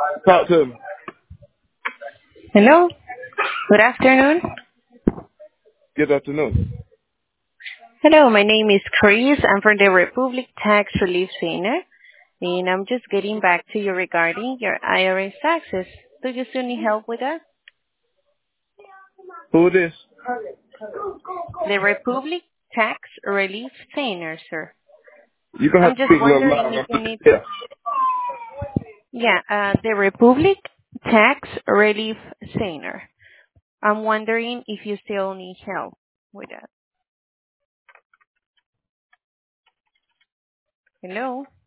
Talk to me. Hello. Good afternoon. Good afternoon. Hello, my name is Chris. I'm from the Republic Tax Relief Center, and I'm just getting back to you regarding your IRS taxes. Do you still need help with that? Who is this? The Republic Tax Relief Center, sir. You're going to I'm have to just speak a little wondering if louder. you need, Yeah. the Republic Tax Relief Center. I'm wondering if you still need help with that. Hello?